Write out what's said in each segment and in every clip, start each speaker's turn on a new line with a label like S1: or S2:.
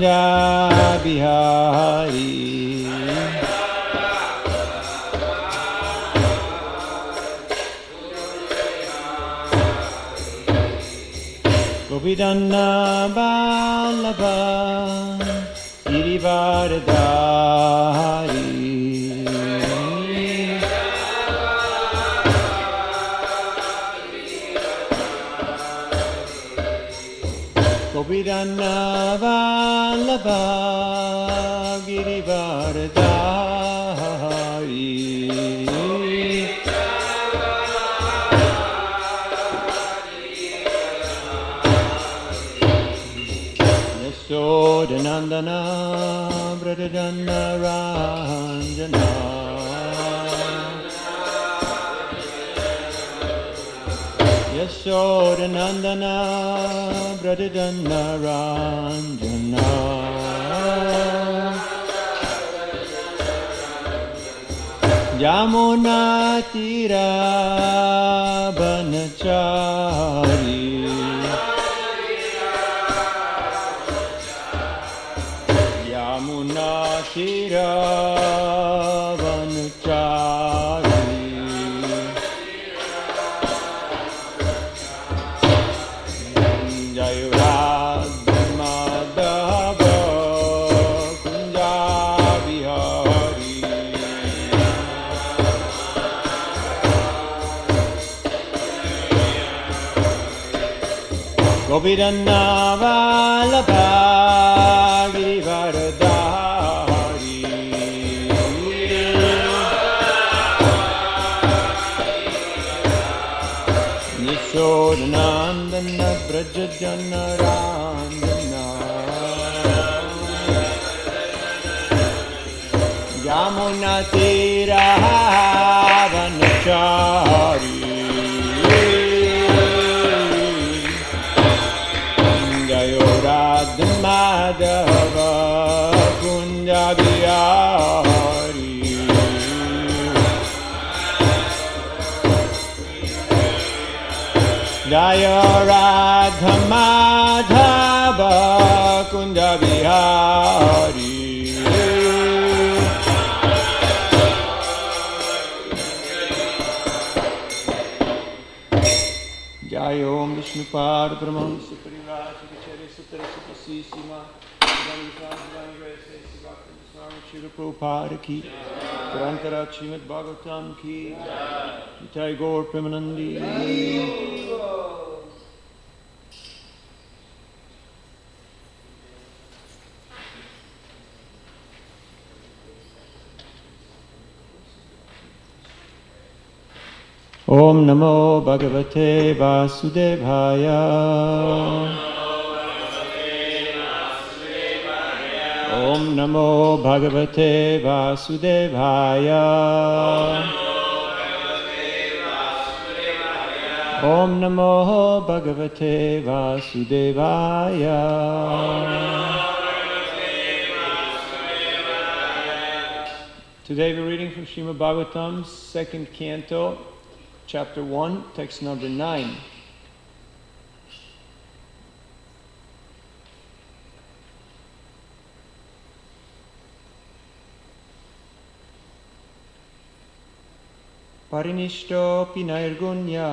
S1: Kunja Bihari. Gopidhanna Vallabha Girivardhari. Gopidhanna Vallabha Girivardhari. Yashodanandana Vradadana Ranjana. Yashodanandana Vradadana Ranjana. Yamuna Tira Banachari. Yamuna Tira Banachari. Jayurad Madhava Kunja Bihari. Gopidhanna Vallabha Girivardhari. Yashodanandana Vrajajana Ranjana. Yamuna Tira Vanachari. Jayurad Madhava Kunja Bihari. Jayurad Madhava Kunja Bihari. Jai Om Vishnupad Brahmansa Parivasa Kachari Sutara Supasisima Shri Prabhupada Ki Grantara Srimad Bhagavatam Ki Jai Gaur Premanandi. Om Namo Bhagavate Vasudevaya. Om Namo Bhagavate Vasudevaya. Om Namo Bhagavate Vasudevaya. Today we're reading from Srimad Bhagavatam, second canto, Chapter 1, text number 9. Parinishto Pinairgunya.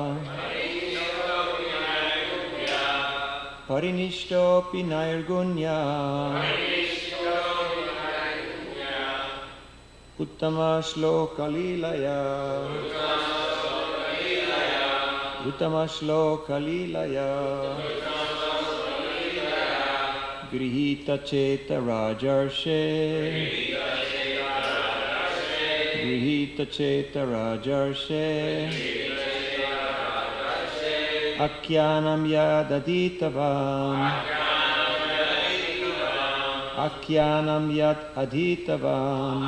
S1: Parinishto Pinairgunya. Uttama Shloka Lilaya. Uttama Shloka Lilaya. Grihita Cheta Rajarshe. Grihita Cheta Rajarshe. Akyanam Yadaditavam. Akyanam Yad Adhitavam.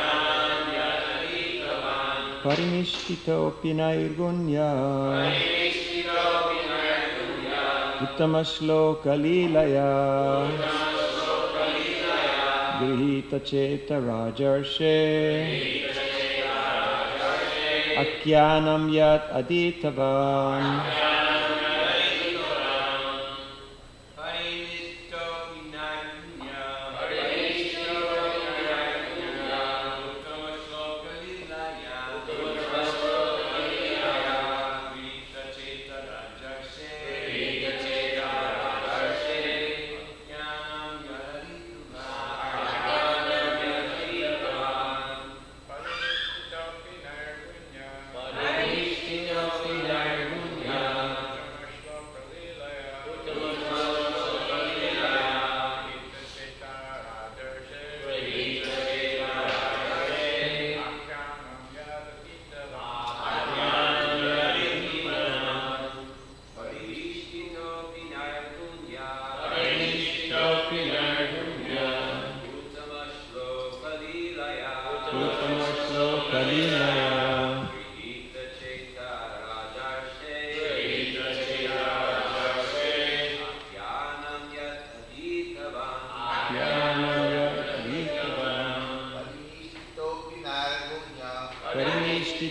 S1: Parinishkito Pinairgunya. Uttama-shloka Lilaya. Grihita Cheta Rajarshe. Akyanam Yat Aditavam.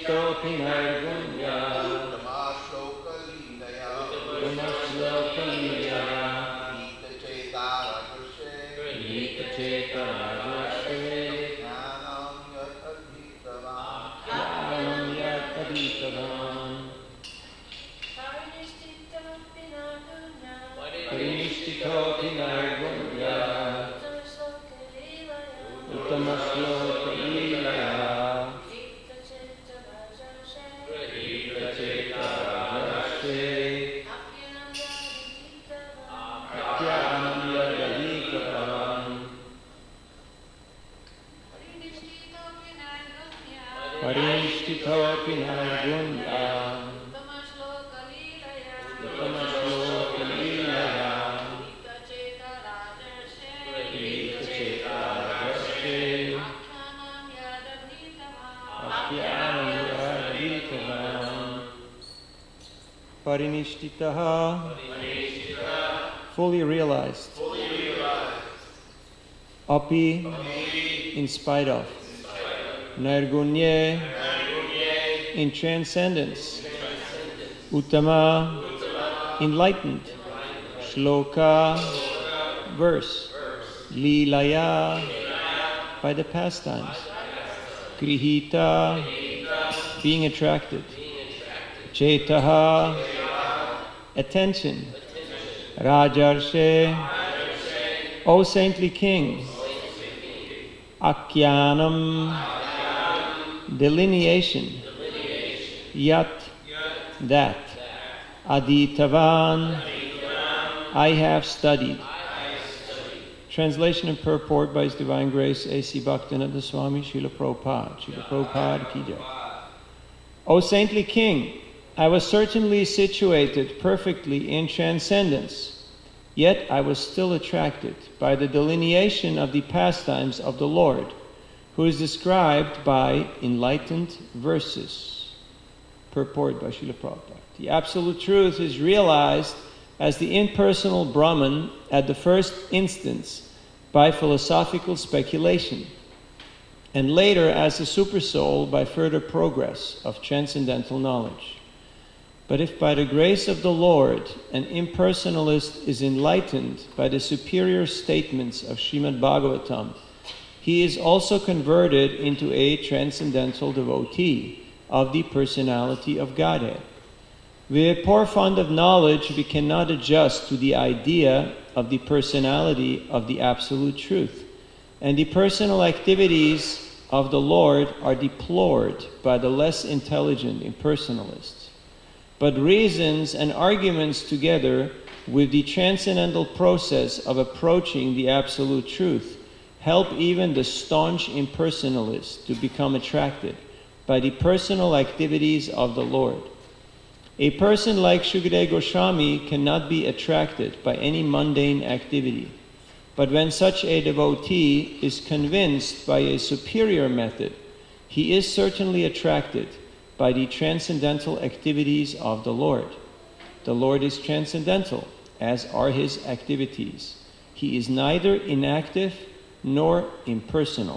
S1: Parinishthitopi Nairgunya Uttama-shloka-leelaya Gita-cheta-rajarse Jnanam yat-adhitavan Parinishthitopi Nairgunya Uttama-shloka-leelaya Parinishthitopi Nairgunya Uttama-shloka-leelaya Gita-cheta-rajarse Akyanam yadaditavam Parinishtitaha fully realized Api in spite of Nairgunye in transcendence Uttama enlightened Shloka verse Leelaya by the pastimes Grihita being attracted Chetaha attention Rajarshe O saintly king Akyanam delineation Yat that Aditavan I have studied. Translation and purport by His Divine Grace A.C. Bhaktivinoda Swami Srila Prabhupada. Srila Prabhupada Ki Jai. O saintly king, I was certainly situated perfectly in transcendence, yet I was still attracted by the delineation of the pastimes of the Lord, who is described by enlightened verses. Purport by Srila Prabhupada. The Absolute Truth is realized as the impersonal Brahman at the first instance by philosophical speculation, and later as the Supersoul by further progress of transcendental knowledge. But if by the grace of the Lord an impersonalist is enlightened by the superior statements of Srimad Bhagavatam, he is also converted into a transcendental devotee of the personality of Godhead. With a poor fund of knowledge, we cannot adjust to the idea of the personality of the Absolute Truth, and the personal activities of the Lord are deplored by the less intelligent impersonalists. But reasons and arguments together with the transcendental process of approaching the Absolute Truth help even the staunch impersonalists to become attracted by the personal activities of the Lord. A person like Shukadeva Goswami cannot be attracted by any mundane activity. But when such a devotee is convinced by a superior method, he is certainly attracted by the transcendental activities of the Lord. The Lord is transcendental, as are his activities. He is neither inactive nor impersonal.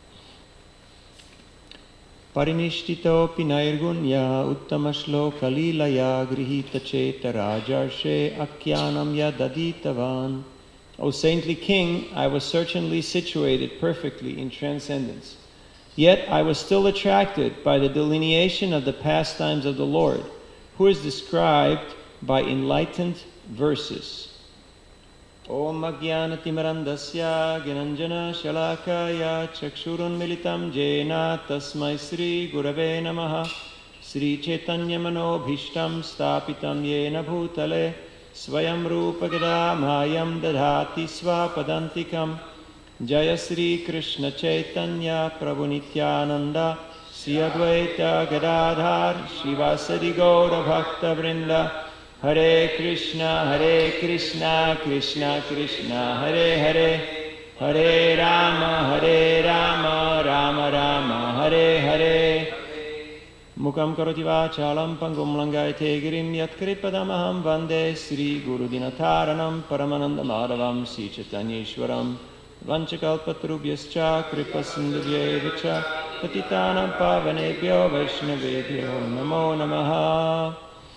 S1: Parinishthitopi nairgunya uttama-shloka-leelaya grihita-cheta-rajarshe akyanam yadaditavan. O saintly king, I was certainly situated perfectly in transcendence. Yet I was still attracted by the delineation of the pastimes of the Lord, who is described by enlightened verses. Om Ajnanatimirandasya Gnananjana Shalakaya Chakshurun Militam Jena Tasmai Sri Gurave Namaha Sri Chaitanya Manobhishtam Stapitam Yena Bhutale Swayam Rupa Gadamayam Dadhati Swapadantikam Jaya Sri Krishna Chaitanya Prabhu Nityananda Sri Advaita Gadadhar Shivasadi Gaura Bhakta Vrinda Hare Krishna, Krishna Krishna, Hare Hare, Hare Rama, Rama Rama, Hare Hare. Mukam karoti vachalam pangum langayate girim yat kripadamaham vande Sri Guru Dinataranam Paramananda Madhavam Sri Chaitanyeshwaram Vanchakalpatrubhyascha Kripasindhuvyevacha Patitanam Pavanebhyo Vaishnavebhyo Namo Namaha.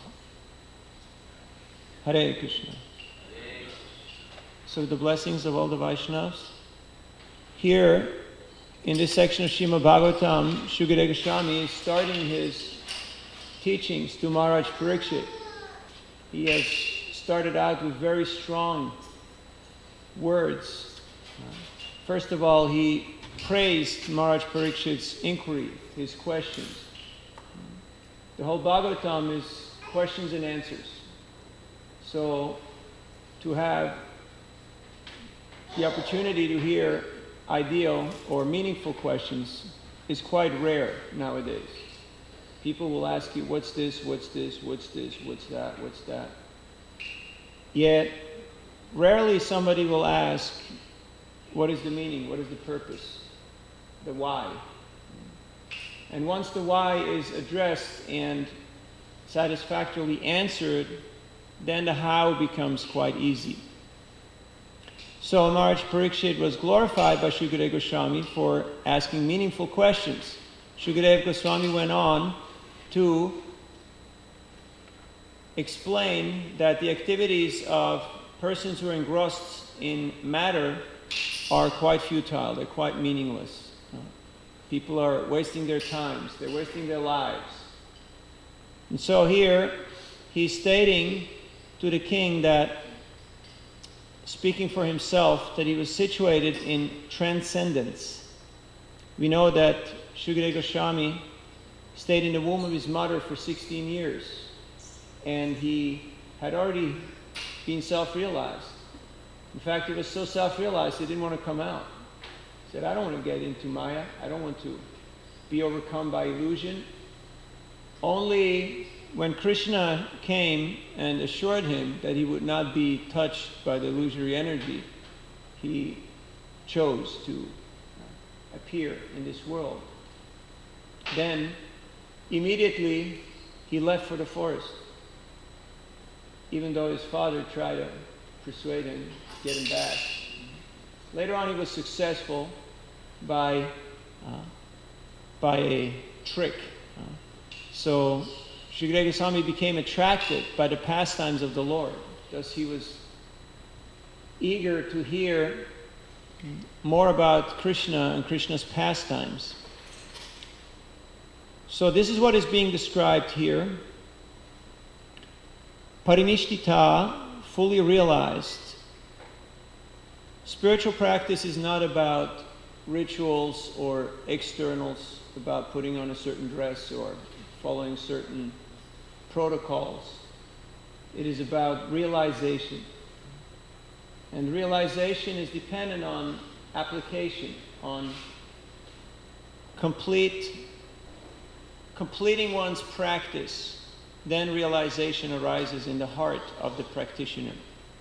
S1: Hare Krishna. So the blessings of all the Vaishnavas. Here, in this section of Srimad Bhagavatam, Shukadeva Goswami is starting his teachings to Maharaj Parikshit. He has started out with very strong words. First of all, he praised Maharaj Parikshit's inquiry, his questions. The whole Bhagavatam is questions and answers. So, to have the opportunity to hear ideal or meaningful questions is quite rare nowadays. People will ask you, what's this, what's this, what's this, what's that, what's that. Yet, rarely somebody will ask, what is the meaning, what is the purpose, the why. And once the why is addressed and satisfactorily answered, then the how becomes quite easy. So Maharaj Parikshit was glorified by Shukadeva Goswami for asking meaningful questions. Shukadeva Goswami went on to explain that the activities of persons who are engrossed in matter are quite futile, they're quite meaningless. People are wasting their times, they're wasting their lives. And so here, he's stating to the king that, speaking for himself, that he was situated in transcendence. We know that Shukadeva Goswami stayed in the womb of his mother for 16 years, and he had already been self-realized. In fact, he was so self-realized he didn't want to come out. He said, I don't want to get into Maya, I don't want to be overcome by illusion. Only when Krishna came and assured him that he would not be touched by the illusory energy, he chose to appear in this world. Then, immediately, he left for the forest, even though his father tried to persuade him, get him back. Later on, he was successful by a trick. So Shukadeva Goswami became attracted by the pastimes of the Lord. Thus he was eager to hear more about Krishna and Krishna's pastimes. So this is what is being described here. Parinishtita, fully realized. Spiritual practice is not about rituals or externals, about putting on a certain dress or following certain protocols. It is about realization. And realization is dependent on application, on completing one's practice. Then realization arises in the heart of the practitioner.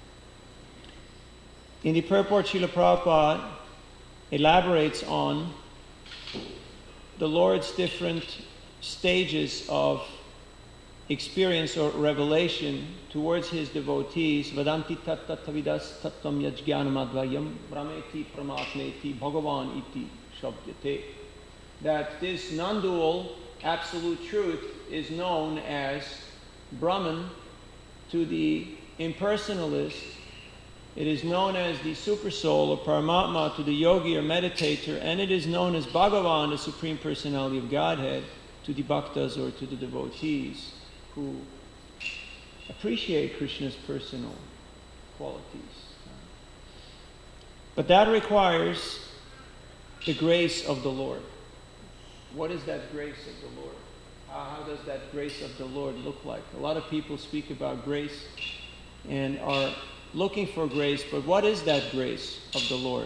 S1: In the purport, Srila Prabhupada elaborates on the Lord's different stages of experience or revelation towards his devotees. Vadanti tattvavidas tattvam yajnanam advayam brahmeti pramatmeti bhagavan iti shabdyate. That this non-dual absolute truth is known as Brahman to the impersonalist. It is known as the Supersoul or Paramatma to the yogi or meditator, and it is known as Bhagavan, the Supreme Personality of Godhead, to the bhaktas or to the devotees who appreciate Krishna's personal qualities. But that requires the grace of the Lord. What is that grace of the Lord? How does that grace of the Lord look like? A lot of people speak about grace and are looking for grace, but what is that grace of the Lord?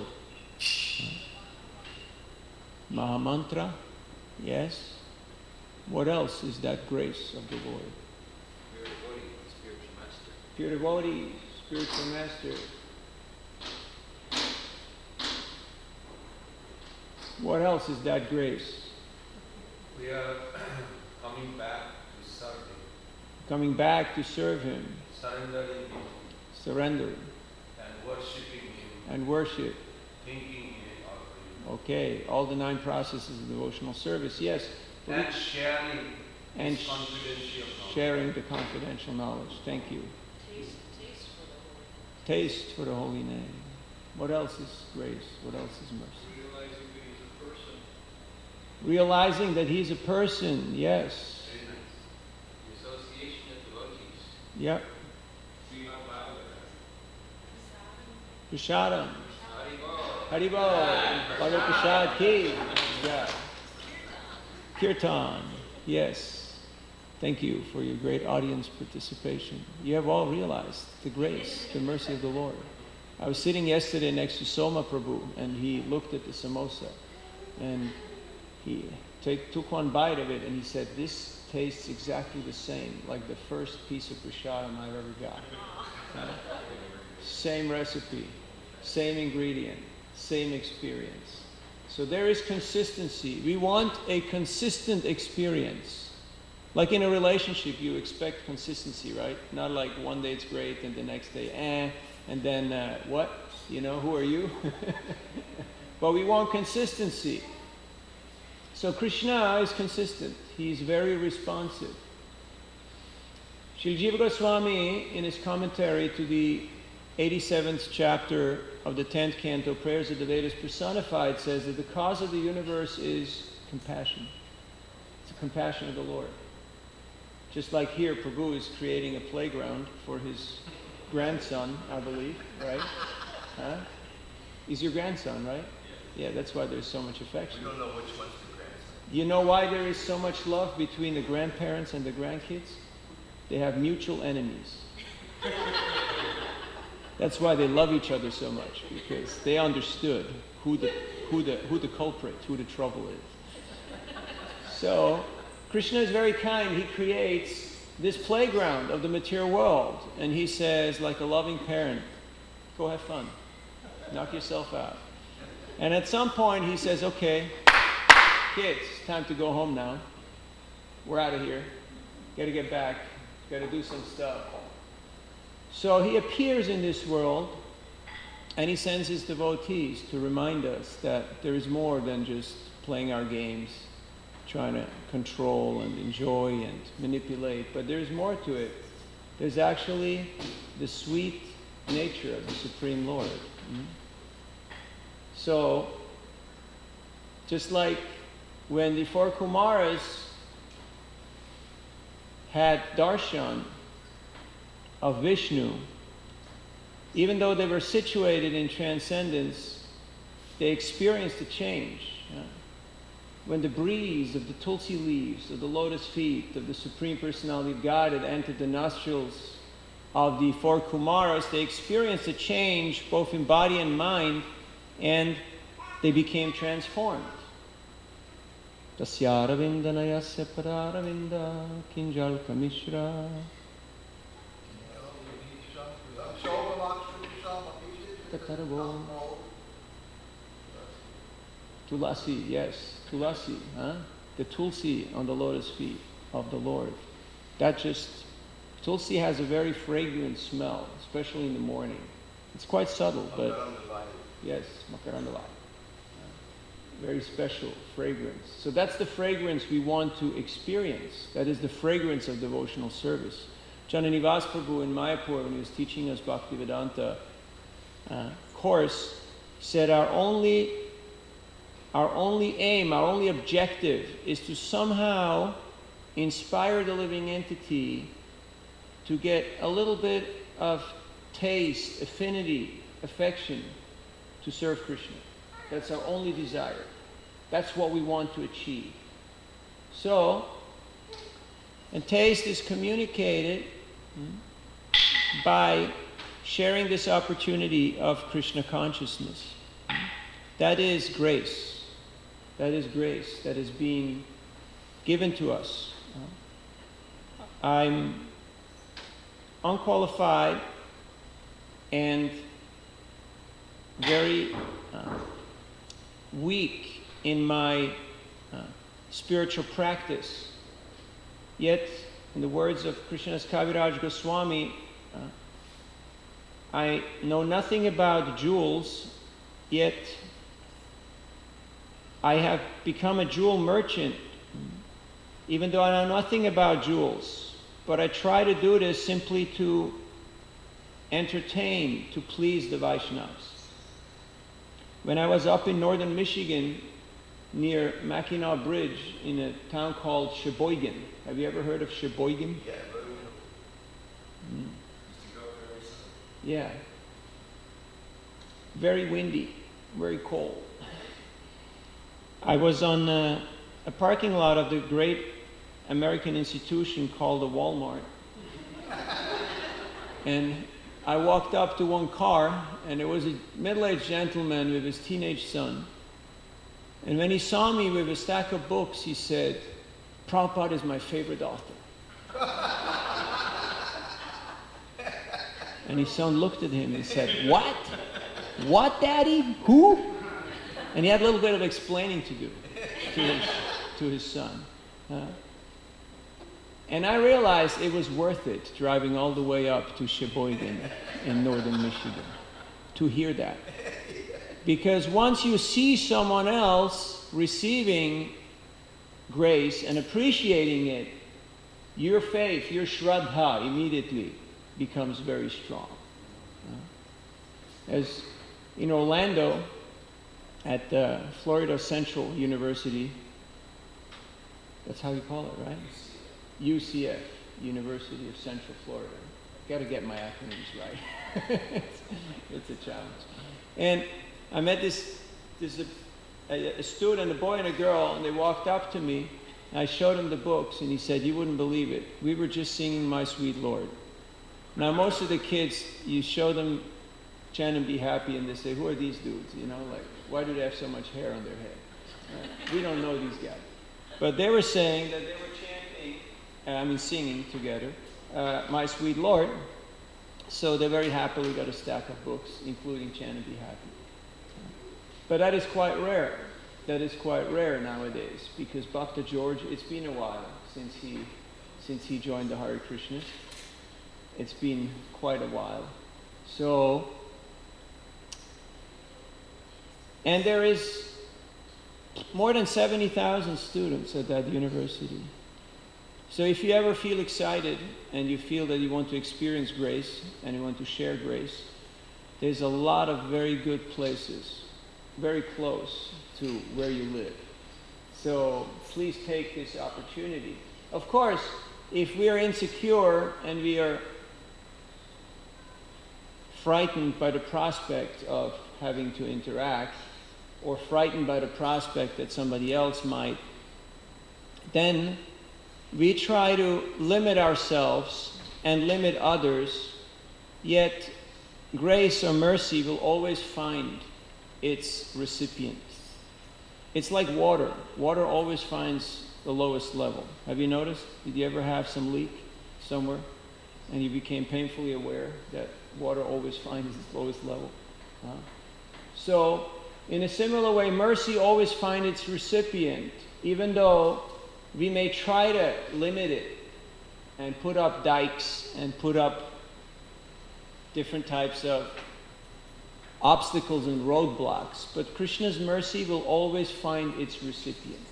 S1: Mahamantra? Yes. What else is that grace of the Lord? Pure devotee, spiritual master. What else is that grace?
S2: We are coming back to serve Him.
S1: Coming back to serve Him.
S2: Surrendering
S1: and
S2: worshiping Him.
S1: And worship.
S2: Thinking
S1: Okay, all the 9 processes of devotional service, yes.
S2: And sharing
S1: And
S2: this confidential knowledge.
S1: sharing the confidential knowledge. Thank you. Taste for the holy name. What else is grace? What else is mercy?
S2: Realizing that he's a person.
S1: Realizing that he's a person, yes.
S2: The association of devotees.
S1: Yep.
S2: Prashadam.
S1: Prashadam. Haribol. Bhagavad Prasad ki. Yeah. Kirtan. Yes. Thank you for your great audience participation. You have all realized the grace, the mercy of the Lord. I was sitting yesterday next to Soma Prabhu, and he looked at the samosa, and he took one bite of it, and he said, "This tastes exactly the same, like the first piece of prasadam I've ever got." Same recipe, same ingredient, same experience. So there is consistency. We want a consistent experience. Like in a relationship, you expect consistency, right? Not like one day it's great and the next day, and then what? You know, who are you? But we want consistency. So Krishna is consistent. He's very responsive. Srila Jiva Goswami, in his commentary to the 87th chapter of the 10th canto, Prayers of the Vedas Personified, says that the cause of the universe is compassion. It's the compassion of the Lord. Just like here, Prabhu is creating a playground for his grandson, I believe, right? Huh? He's your grandson, right? Yeah, that's why there's so much affection.
S2: We don't know which one's the grandson.
S1: You know why there is so much love between the grandparents and the grandkids? They have mutual enemies. That's why they love each other so much, because they understood who the culprit, who the trouble is. So Krishna is very kind. He creates this playground of the material world, and he says, like a loving parent, go have fun, knock yourself out. And at some point he says, okay, kids, time to go home now. We're out of here. Got to get back. Got to do some stuff. So he appears in this world, and he sends his devotees to remind us that there is more than just playing our games, trying to control and enjoy and manipulate, but there's more to it. There's actually the sweet nature of the Supreme Lord. So, just like when the 4 Kumaras had darshan of Vishnu, even though they were situated in transcendence, they experienced a change. When the breeze of the tulsi leaves, of the lotus feet, of the Supreme Personality of God had entered the nostrils of the 4 Kumaras, they experienced a change both in body and mind, and they became transformed. Tasyaravindanayasya pararavinda kinjalka mishra. Tulasi, yes, tulasi, the tulsi on the lotus feet of the Lord. Tulsi has a very fragrant smell, especially in the morning. It's quite subtle, but yes, makarandalai. Very special fragrance. So that's the fragrance we want to experience. That is the fragrance of devotional service. Jananivas Prabhu in Mayapur, when he was teaching us Bhaktivedanta course, said our only aim, our only objective is to somehow inspire the living entity to get a little bit of taste, affinity, affection to serve Krishna. That's our only desire. That's what we want to achieve. So, and taste is communicated by sharing this opportunity of Krishna consciousness. That is grace. That is grace that is being given to us. I'm unqualified and very weak in my spiritual practice. Yet, in the words of Krishnadas Kaviraj Goswami, I know nothing about jewels, yet I have become a jewel merchant, even though I know nothing about jewels. But I try to do this simply to entertain, to please the Vaishnavas. When I was up in northern Michigan, near Mackinac Bridge, in a town called Sheboygan. Have you ever heard of Sheboygan?
S2: Yeah, but
S1: Mm.
S2: used to go there recently.
S1: Yeah. Very windy, very cold. I was on a parking lot of the great American institution called the Walmart. And I walked up to one car, and there was a middle-aged gentleman with his teenage son. And when he saw me with a stack of books, he said, "Prabhupada is my favorite author." And his son looked at him and said, "What? What, Daddy? Who?" And he had a little bit of explaining to do to his son. And I realized it was worth it driving all the way up to Sheboygan in northern Michigan to hear that. Because once you see someone else receiving grace and appreciating it, your faith, your shraddha immediately becomes very strong. As in Orlando, at Florida Central University, that's how you call it, right? UCF, University of Central Florida. Got to get my acronyms right. It's a challenge. And I met a student, a boy and a girl, and they walked up to me, and I showed him the books, and he said, "You wouldn't believe it. We were just singing My Sweet Lord." Now, most of the kids, you show them Chant and Be Happy, and they say, "Who are these dudes? You know, like, why do they have so much hair on their head?" We don't know these guys. But they were saying that they were singing together, My Sweet Lord. So they very happily got a stack of books, including Chant and Be Happy. But that is quite rare. That is quite rare nowadays, because Bhakta George, it's been a while since he joined the Hare Krishnas. It's been quite a while. So, and there is more than 70,000 students at that university. So if you ever feel excited and you feel that you want to experience grace and you want to share grace, there's a lot of very good places very close to where you live. So please take this opportunity. Of course, if we are insecure and we are frightened by the prospect of having to interact, or frightened by the prospect that somebody else might, then we try to limit ourselves and limit others, yet grace or mercy will always find its recipient. It's like water. Water always finds the lowest level. Have you noticed? Did you ever have some leak somewhere and you became painfully aware that water always finds its lowest level? So, in a similar way, mercy always finds its recipient, even though we may try to limit it and put up dikes and put up different types of obstacles and roadblocks, but Krishna's mercy will always find its recipient.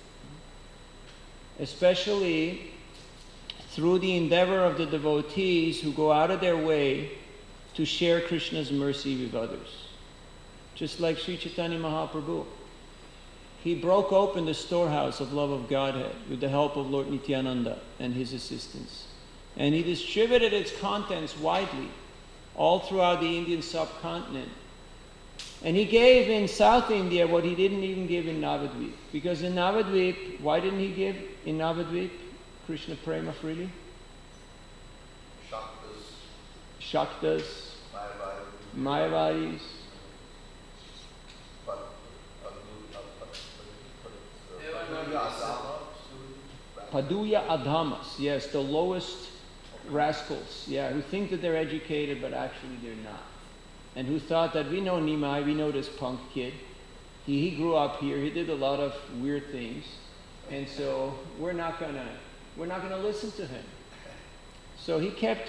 S1: Especially through the endeavor of the devotees who go out of their way to share Krishna's mercy with others. Just like Sri Chaitanya Mahaprabhu. He broke open the storehouse of love of Godhead with the help of Lord Nityananda and his assistants. And he distributed its contents widely, all throughout the Indian subcontinent. And he gave in South India what he didn't even give in Navadvip. Because in Navadvip, why didn't he give in Navadvip Krishna Prema freely? Shaktas, Mayavadis. Paduya Adhamas, yes, the lowest rascals, who think that they're educated, but actually they're not. And who thought that we know Nimai, we know this punk kid. He grew up here, he did a lot of weird things, and so we're not gonna listen to him. So he kept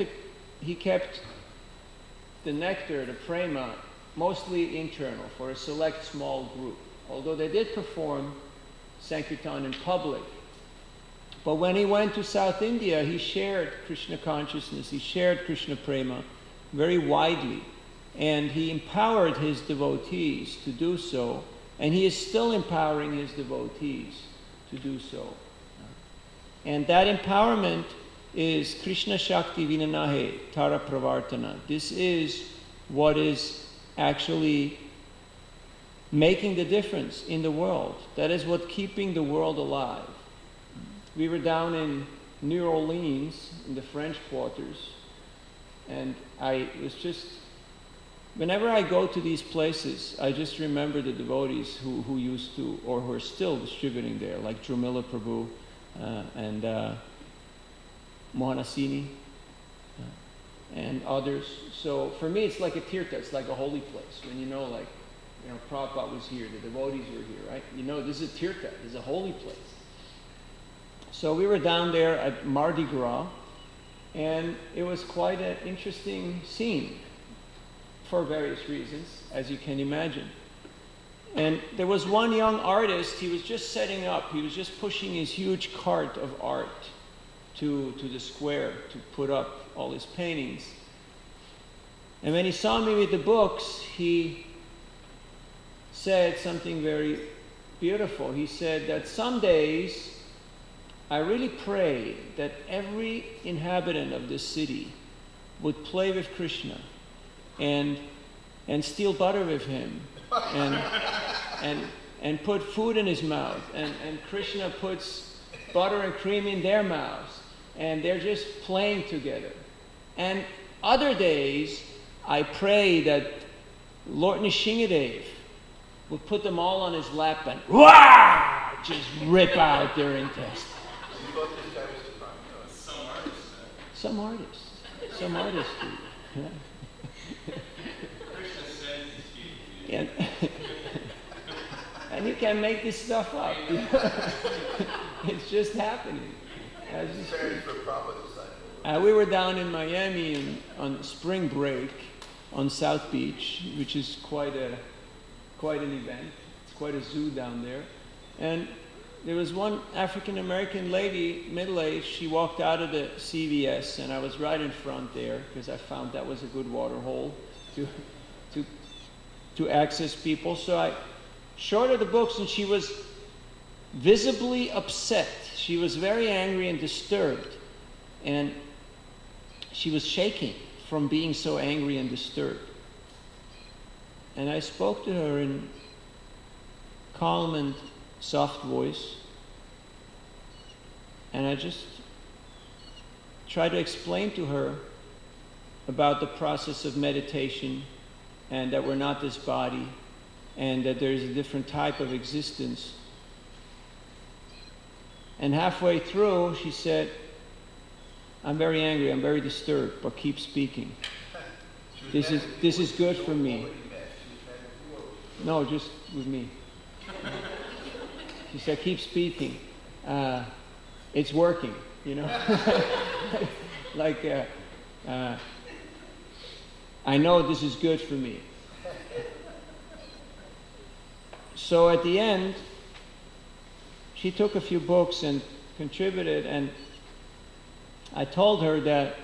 S1: the nectar, the prema, mostly internal for a select small group. Although they did perform Sankirtan in public. But when he went to South India, he shared Krishna consciousness, he shared Krishna prema very widely, and he empowered his devotees to do so, and he is still empowering his devotees to do so. And that empowerment is Krishna Shakti Vinanahe Tara Pravartana. This is what is actually making the difference in the world. That is what keeping the world alive. We were down in New Orleans in the French quarters, and I was just, whenever I go to these places, I just remember the devotees who used to, or who are still distributing there, like Drumila Prabhu and Mohanasini and others. So for me, it's like a tirtha, it's like a holy place. When you know, like, you know, Prabhupada was here, the devotees were here, right? You know, this is a tirtha, this is a holy place. So we were down there at Mardi Gras, and it was quite an interesting scene for various reasons, as you can imagine. And there was one young artist, he was just setting up, he was just pushing his huge cart of art to the square to put up all his paintings. And when he saw me with the books, he said something very beautiful. He said that some days I really pray that every inhabitant of this city would play with Krishna and steal butter with him and put food in his mouth, and Krishna puts butter and cream in their mouths, and they're just playing together. And other days I pray that Lord Nishingadev would put them all on his lap and just rip out their intestines. Some artists do. Yeah. And you can make this stuff up. You know? It's just happening. We were down in Miami on spring break on South Beach, which is quite an event. It's quite a zoo down there. And there was one African-American lady, middle-aged, she walked out of the CVS, and I was right in front there because I found that was a good water hole to access people. So I showed her the books, and she was visibly upset. She was very angry and disturbed, and she was shaking from being so angry and disturbed. And I spoke to her in calm and soft voice, and I just tried to explain to her about the process of meditation, and that we're not this body, and that there's a different type of existence. And halfway through, she said, "I'm very angry, I'm very disturbed, but keep speaking. This is good for me." No, just with me. She said, "Keep speaking. It's working, you know." I know this is good for me. So at the end, she took a few books and contributed, and I told her that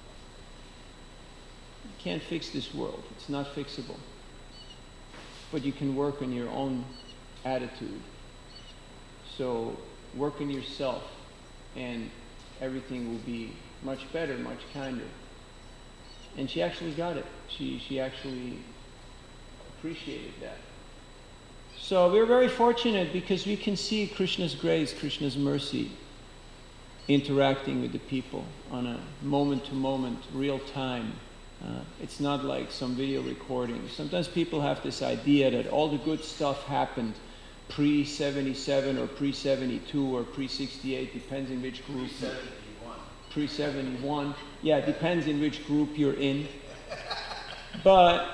S1: you can't fix this world. It's not fixable. But you can work on your own attitude. So work on yourself, and everything will be much better, much kinder. And she actually got it. She actually appreciated that. So we're very fortunate because we can see Krishna's grace, Krishna's mercy interacting with the people on a moment-to-moment, real-time. It's not like some video recording. Sometimes people have this idea that all the good stuff happened pre-77 or pre-72 or pre-68, depends in which group. Pre-71. Yeah, it depends in which group you're in. But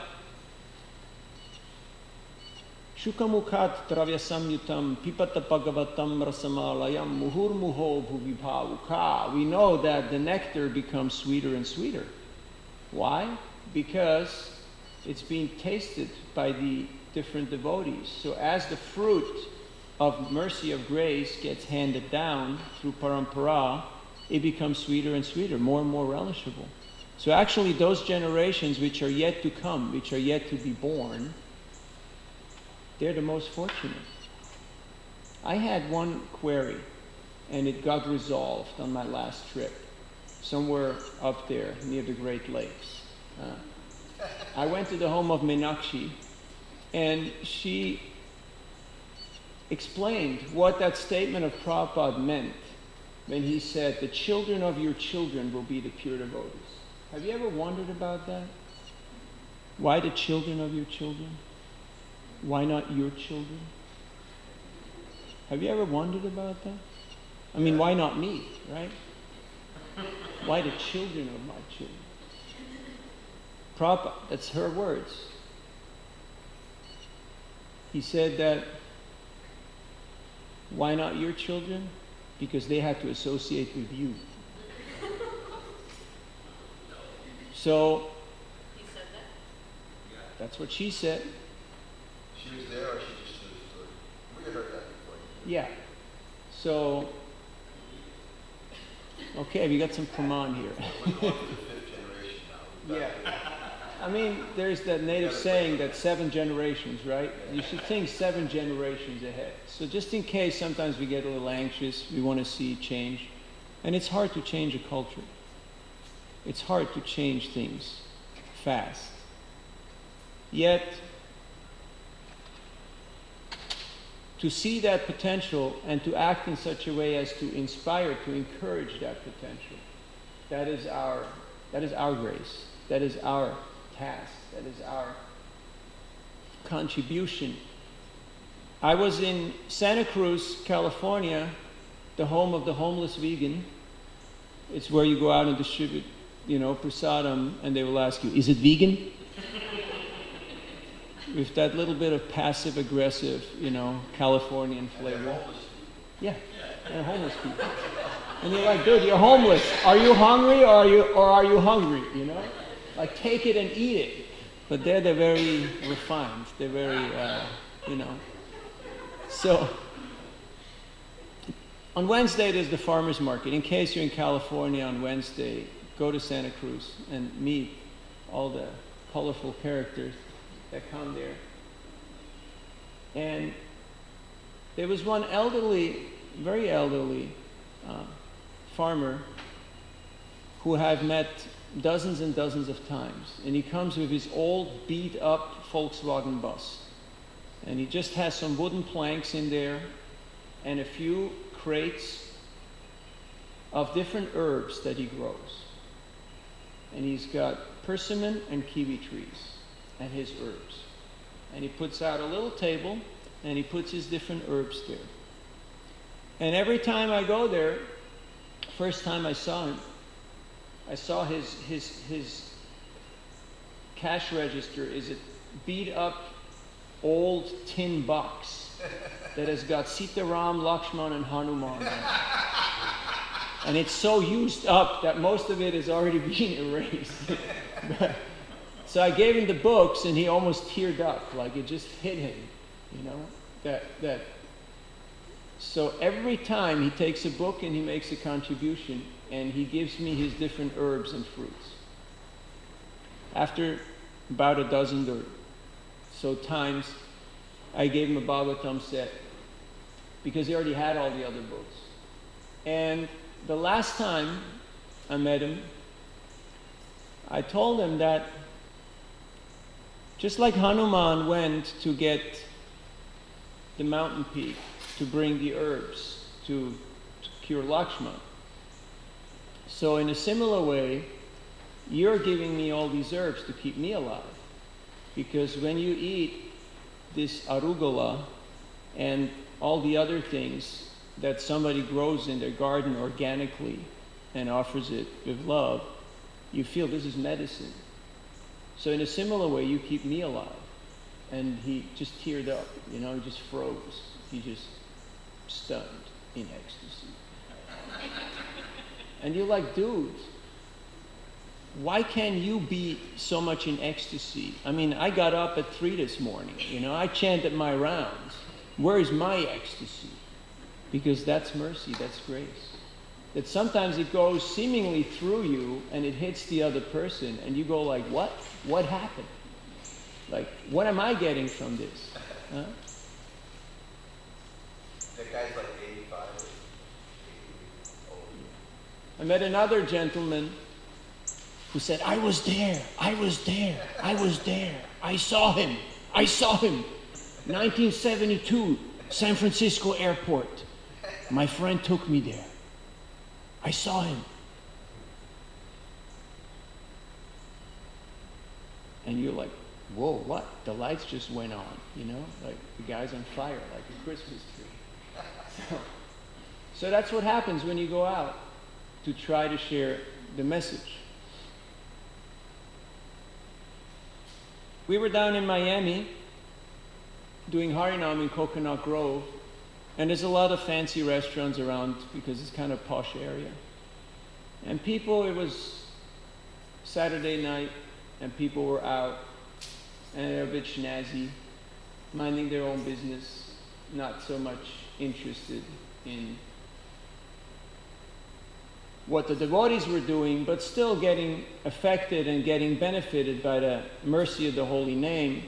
S1: Shukamukhat Dravyasamyutam Pipata Bhagavatam Rasamalayam Muhurmuho Bhuvibhavuka. We know that the nectar becomes sweeter and sweeter. Why? Because it's being tasted by the different devotees. So as the fruit of mercy, of grace, gets handed down through parampara, it becomes sweeter and sweeter, more and more relishable. So actually those generations which are yet to come, which are yet to be born, they're the most fortunate. I had one query, and it got resolved on my last trip, somewhere up there near the Great Lakes. I went to the home of Meenakshi, and she explained what that statement of Prabhupada meant when he said, the children of your children will be the pure devotees. Have you ever wondered about that? Why the children of your children? Why not your children? Have you ever wondered about that? I mean, why not me, right? Why the children of my children? Prabhupada, that's her words. He said that, why not your children? Because they had to associate with you. So,
S3: He said that?
S1: that's what she said.
S4: She was there, or she just knew the story? We had heard that before.
S1: Yeah. So, okay, we got some praman here.
S4: We're going through the fifth generation now.
S1: Yeah. I mean, there's that native saying that 7 generations, right? You should think 7 generations ahead. So just in case sometimes we get a little anxious, we want to see change. And it's hard to change a culture. It's hard to change things fast. Yet, to see that potential and to act in such a way as to inspire, to encourage that potential, that is our grace. That is our task. That is our contribution. I was in Santa Cruz, California, the home of the homeless vegan. It's where you go out and distribute, prasadam, and they will ask you, is it vegan? With that little bit of passive-aggressive, Californian flavor. Yeah, and homeless people. And you're like, dude, you're homeless. Are you hungry or are you hungry? Like, take it and eat it. But they're very refined. They're very, So, on Wednesday, there's the farmer's market. In case you're in California on Wednesday, go to Santa Cruz and meet all the colorful characters that come there. And there was one very elderly farmer who I've met dozens and dozens of times. And he comes with his old beat-up Volkswagen bus. And he just has some wooden planks in there and a few crates of different herbs that he grows. And he's got persimmon and kiwi trees and his herbs. And he puts out a little table and he puts his different herbs there. And every time I go there, first time I saw him, I saw his cash register is a beat up old tin box that has got Sita Ram, Lakshman, and Hanuman on it. And it's so used up that most of it is already being erased. So I gave him the books and he almost teared up, like it just hit him, that. So every time he takes a book and he makes a contribution and he gives me his different herbs and fruits. After about a dozen or so times, I gave him a Bhagavatam set because he already had all the other books. And the last time I met him, I told him that just like Hanuman went to get the mountain peak, to bring the herbs to cure Lakshman. So in a similar way, you're giving me all these herbs to keep me alive. Because when you eat this arugula and all the other things that somebody grows in their garden organically and offers it with love, you feel this is medicine. So in a similar way, you keep me alive. And he just teared up, he just froze. He just stunned in ecstasy. And you're like, dude, why can't you be so much in ecstasy? I mean, I got up at 3 this morning, I chanted my rounds. Where is my ecstasy? Because that's mercy, that's grace. That sometimes it goes seemingly through you and it hits the other person and you go like, what? What happened? Like, what am I getting from this? Huh?
S4: That guy's like 85 or 80 old.
S1: I met another gentleman who said, I was there, I was there, I was there. I saw him, I saw him. 1972, San Francisco airport. My friend took me there. I saw him. And you're like, whoa, what? The lights just went on, you know? Like the guy's on fire, like a Christmas tree. So that's what happens when you go out to try to share the message. We were down in Miami doing Harinam in Coconut Grove, and there's a lot of fancy restaurants around because it's kind of posh area. And people, it was Saturday night, and people were out, and they're a bit snazzy, minding their own business, not so much interested in what the devotees were doing, but still getting affected and getting benefited by the mercy of the holy name.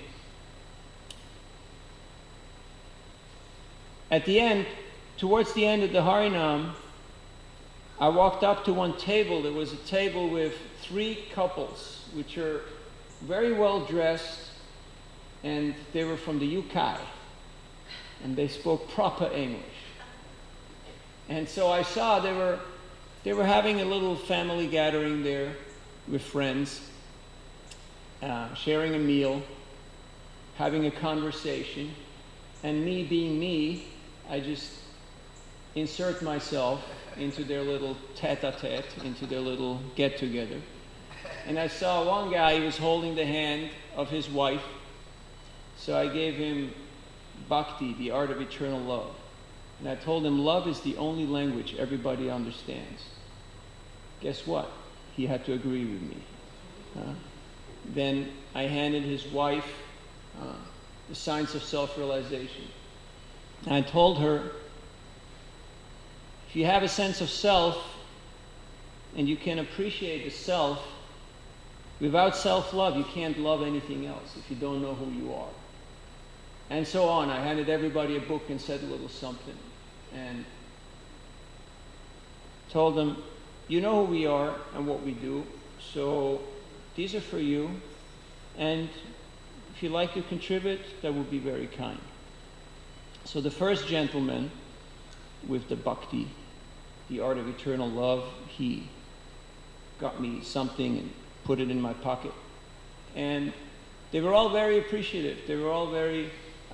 S1: At the end, towards the end of the Harinam, I walked up to one table. There was a table with 3 couples, which are very well dressed, and they were from the UK, and they spoke proper English. And so I saw they were having a little family gathering there with friends, sharing a meal, having a conversation, and me being me, I just insert myself into their little tete-a-tete, into their little get-together. And I saw one guy, he was holding the hand of his wife, so I gave him Bhakti, the art of eternal love. And I told him love is the only language everybody understands. Guess what? He had to agree with me. Then I handed his wife the Science of Self-Realization. And I told her, if you have a sense of self and you can appreciate the self, without self-love you can't love anything else if you don't know who you are. And so on. I handed everybody a book and said a little something. And told them, you know who we are and what we do, so these are for you, and if you'd like to contribute, that would be very kind. So the first gentleman with the Bhakti, the art of eternal love, he got me something and put it in my pocket. And they were all very appreciative. They were all very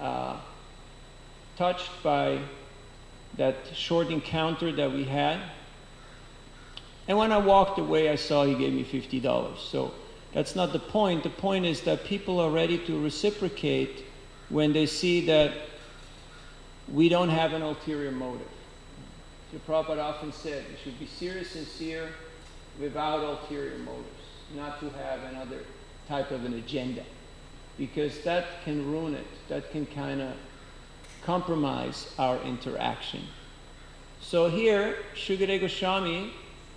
S1: touched by that short encounter that we had. And when I walked away, I saw he gave me $50. So that's not the point. The point is that people are ready to reciprocate when they see that we don't have an ulterior motive. So Prabhupada often said, you should be serious, sincere, without ulterior motives, not to have another type of an agenda, because that can ruin it. That can kind of compromise our interaction. So here, Shukadeva Goswami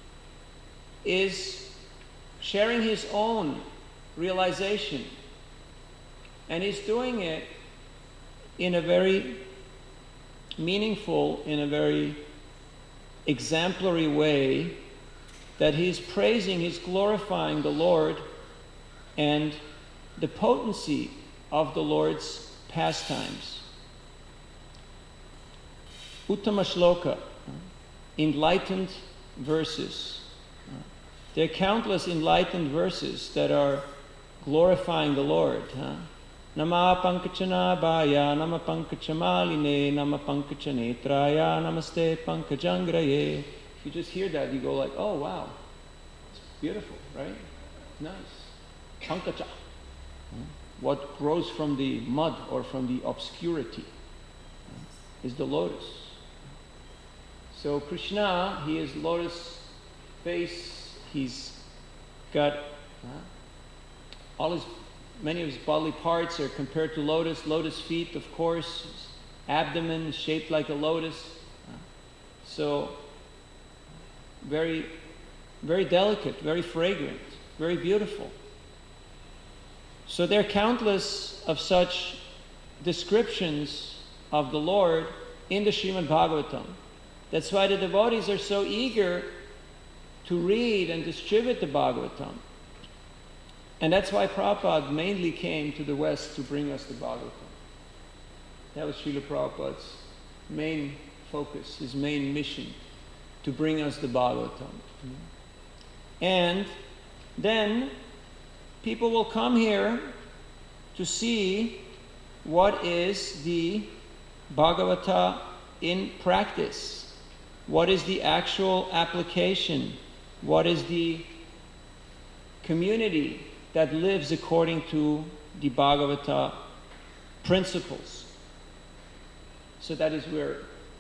S1: is sharing his own realization, and he's doing it in a very meaningful, in a very exemplary way, that he's praising, he's glorifying the Lord and the potency of the Lord's pastimes. Uttama Shloka, enlightened verses. There are countless enlightened verses that are glorifying the Lord. Nama pankachanabhaya, nama pankachamaline, nama pankachanetraya, namaste pankajangraye. If you just hear that, you go like, oh wow, it's beautiful, right? Nice. Pankacha. What grows from the mud or from the obscurity is the lotus. So Krishna, he is lotus face. He's got many of his bodily parts are compared to lotus. Lotus feet, of course, abdomen is shaped like a lotus. So, very, very delicate, very fragrant, very beautiful. So there are countless of such descriptions of the Lord in the Srimad Bhagavatam. That's why the devotees are so eager to read and distribute the Bhagavatam. And that's why Prabhupada mainly came to the West to bring us the Bhagavatam. That was Srila Prabhupada's main focus, his main mission, to bring us the Bhagavatam. And then people will come here to see what is the Bhagavata in practice. What is the actual application? What is the community that lives according to the Bhagavata principles? So that is where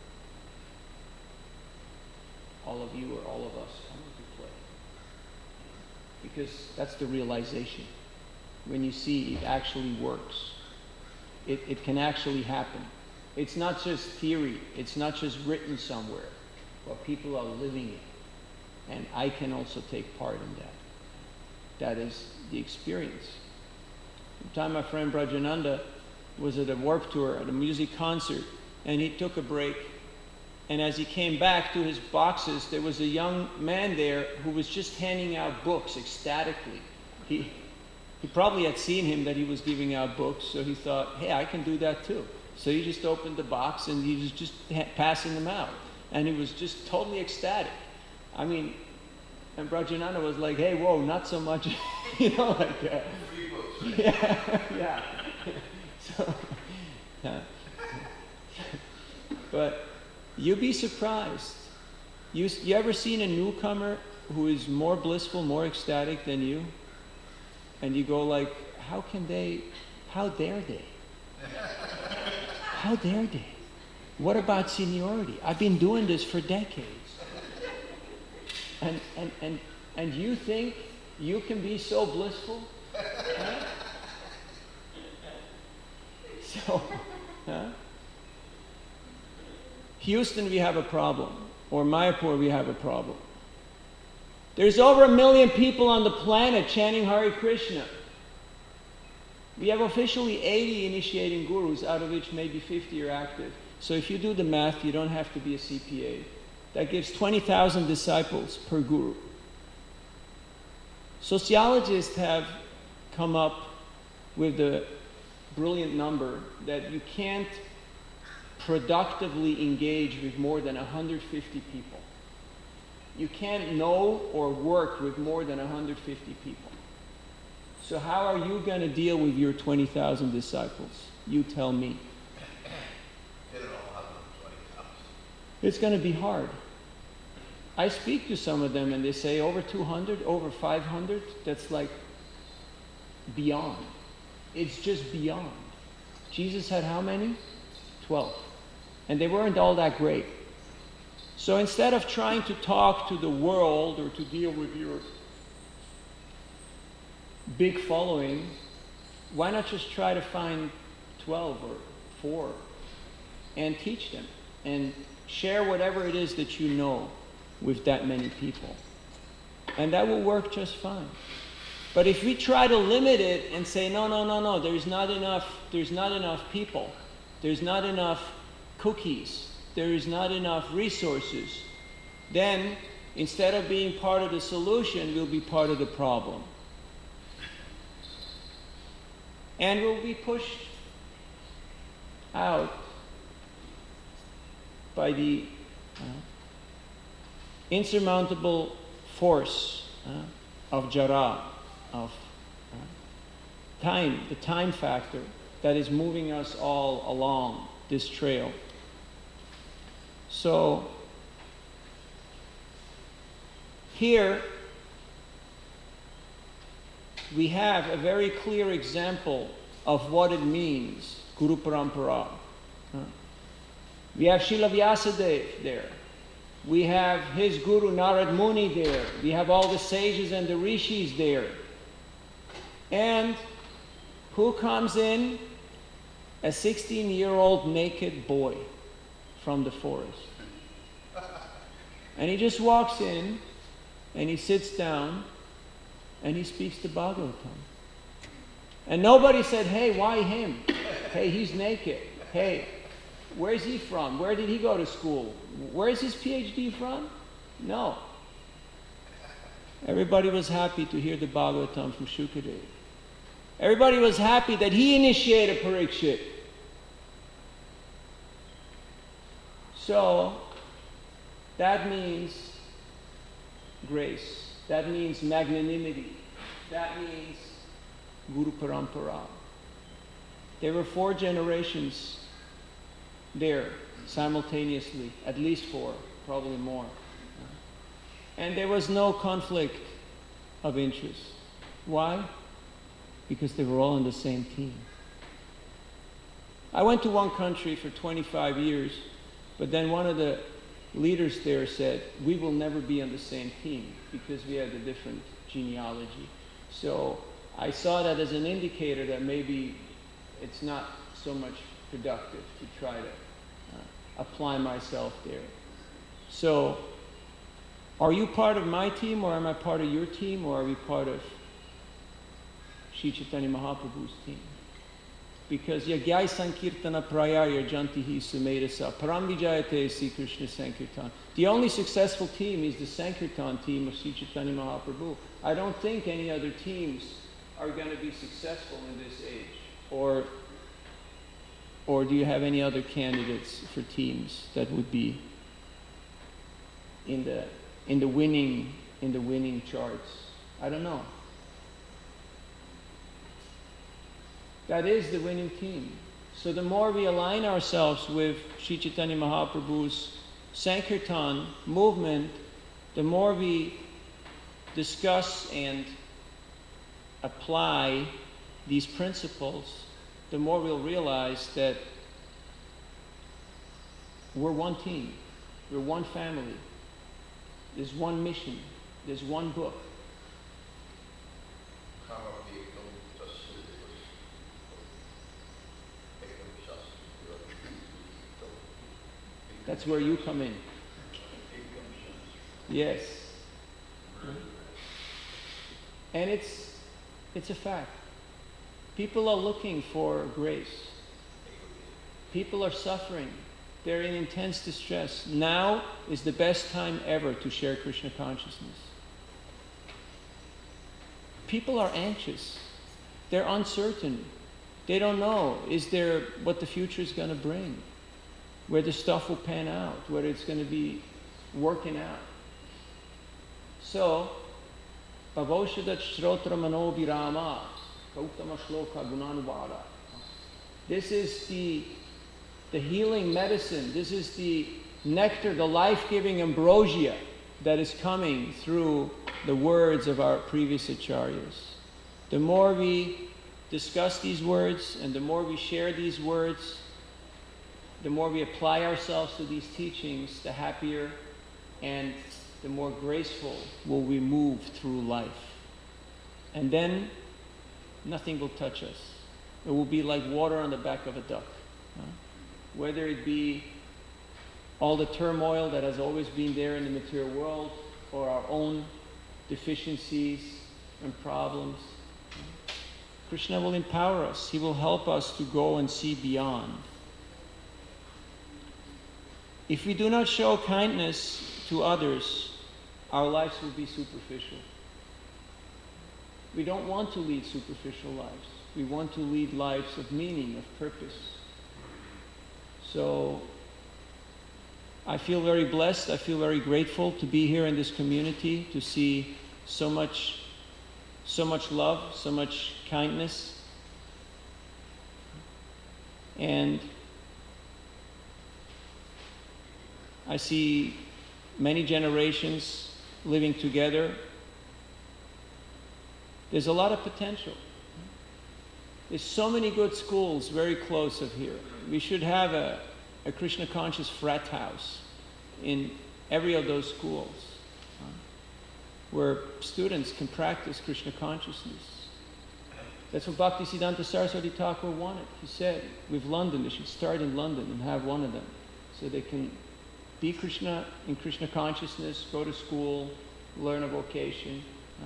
S1: all of you or all of us come into play. Because that's the realization. When you see it actually works, it can actually happen. It's not just theory, it's not just written somewhere, but people are living it. And I can also take part in that. That is the experience. One time my friend Brajananda was at a Warped Tour, at a music concert, and he took a break. And as he came back to his boxes, there was a young man there who was just handing out books ecstatically. He probably had seen him that he was giving out books, so he thought, hey, I can do that too. So he just opened the box and he was just passing them out. And he was just totally ecstatic. I mean, and Brajananda was like, hey, whoa, not so much, like that.
S4: Free books.
S1: Yeah. So, but you'd be surprised. You ever seen a newcomer who is more blissful, more ecstatic than you? And you go like, how dare they? How dare they? What about seniority? I've been doing this for decades. And you think you can be so blissful? Huh? So, Houston, we have a problem. Or Mayapur, we have a problem. There's over 1 million people on the planet chanting Hare Krishna. We have officially 80 initiating gurus, out of which maybe 50 are active. So if you do the math, you don't have to be a CPA. That gives 20,000 disciples per guru. Sociologists have come up with the brilliant number that you can't productively engage with more than 150 people. You can't know or work with more than 150 people. So how are you going to deal with your 20,000 disciples? You tell me.
S4: They don't all have 20,000.
S1: It's going to be hard. I speak to some of them and they say over 200, over 500, that's like beyond. It's just beyond. Jesus had how many? 12. And they weren't all that great. So instead of trying to talk to the world or to deal with your big following, why not just try to find 12 or 4 and teach them and share whatever it is that you know with that many people. And that will work just fine. But if we try to limit it and say, no, there's not enough people, there's not enough cookies, there is not enough resources, then instead of being part of the solution, we'll be part of the problem. And we'll be pushed out by the insurmountable force of jara, of time, the time factor that is moving us all along this trail. So, here we have a very clear example of what it means, Guru Parampara. We have Srila Vyasadeva there. We have his Guru Narad Muni there. We have all the sages and the rishis there. And who comes in? a 16-year-old naked boy from the forest. And he just walks in, and he sits down, and he speaks the Bhagavatam. And nobody said, hey, why him? Hey, he's naked. Hey, where's he from? Where did he go to school? Where's his PhD from? No. Everybody was happy to hear the Bhagavatam from Shukadeva. Everybody was happy that he initiated Parikshit. So, that means grace. That means magnanimity. That means Guru Parampara. There were 4 generations there simultaneously, at least 4, probably more. And there was no conflict of interest. Why? Because they were all on the same team. I went to one country for 25 years, but then one of the leaders there said, we will never be on the same team because we have a different genealogy. So I saw that as an indicator that maybe it's not so much productive to try to apply myself there. So, are you part of my team, or am I part of your team, or are we part of Sri Chaitanya Mahaprabhu's team? Because Yagyai Sankirtana Prayarya Jantihi Sumerasa Param Vijayate Sri Krishna Sankirtan. The only successful team is the Sankirtan team of Sri Chaitanya Mahaprabhu. I don't think any other teams are going to be successful in this age. Or do you have any other candidates for teams that would be in the winning charts? I don't know. That is the winning team. So the more we align ourselves with Sri Chaitanya Mahaprabhu's Sankirtan movement, the more we discuss and apply these principles, the more we'll realize that we're one team, we're one family, there's one mission, there's one book. That's where you come in. Yes. And it's a fact. People are looking for grace. People are suffering. They're in intense distress. Now is the best time ever to share Krishna consciousness. People are anxious. They're uncertain. They don't know, what the future is going to bring, where the stuff will pan out, whether it's going to be working out. So, Pavoshadat Shrotra Mano Virama, Gautama Shloka Gunanuvada. This is the healing medicine. This is the nectar, the life-giving ambrosia that is coming through the words of our previous acharyas. The more we discuss these words and the more we share these words, the more we apply ourselves to these teachings, the happier and the more graceful will we move through life. And then nothing will touch us. It will be like water on the back of a duck. Whether it be all the turmoil that has always been there in the material world, or our own deficiencies and problems, Krishna will empower us. He will help us to go and see beyond. If we do not show kindness to others, our lives will be superficial. We don't want to lead superficial lives. We want to lead lives of meaning, of purpose. So, I feel very blessed, I feel very grateful to be here in this community, to see so much love, so much kindness. And I see many generations living together. There's a lot of potential. There's so many good schools very close of here. We should have a Krishna conscious frat house in every of those schools where students can practice Krishna consciousness. That's what Bhaktisiddhanta Saraswati Thakur wanted. He said, with London, they should start in London and have one of them, so they can be Krishna, in Krishna consciousness, go to school, learn a vocation.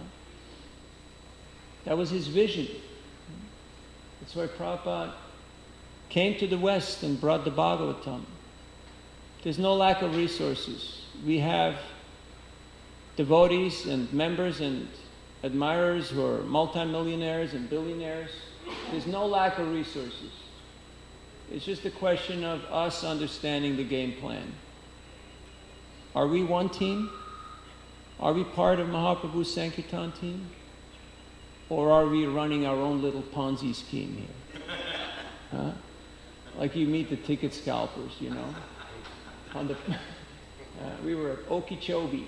S1: That was his vision. That's why Prabhupada came to the West and brought the Bhagavatam. There's no lack of resources. We have devotees and members and admirers who are multimillionaires and billionaires. There's no lack of resources. It's just a question of us understanding the game plan. Are we one team? Are we part of Mahaprabhu's Sankirtan team? Or are we running our own little Ponzi scheme here? Huh? Like you meet the ticket scalpers, you know? On the, we were at Okeechobee.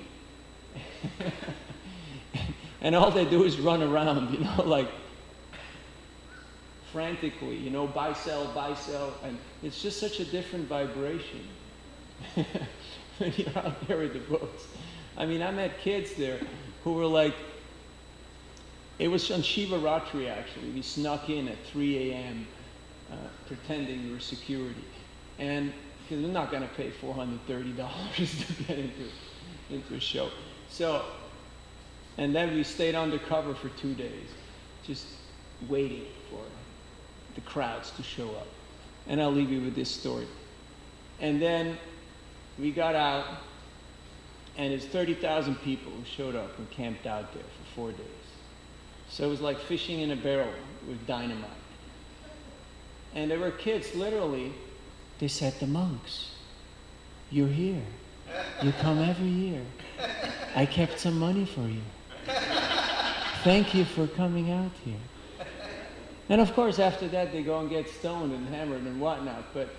S1: And all they do is run around, you know, like frantically, you know, buy, sell, and it's just such a different vibration when you're out there with the books. I mean, I met kids there who were like, it was on Shiva Ratri actually, we snuck in at 3 a.m. Pretending we were security. And because we're not going to pay $430 to get into a show. So, and then we stayed undercover for 2 days, just waiting for the crowds to show up. And I'll leave you with this story. And then we got out, and it's 30,000 people who showed up and camped out there for 4 days. So it was like fishing in a barrel with dynamite. And there were kids, literally, they said, the monks, you're here. You come every year. I kept some money for you. Thank you for coming out here. And of course, after that, they go and get stoned and hammered and whatnot. But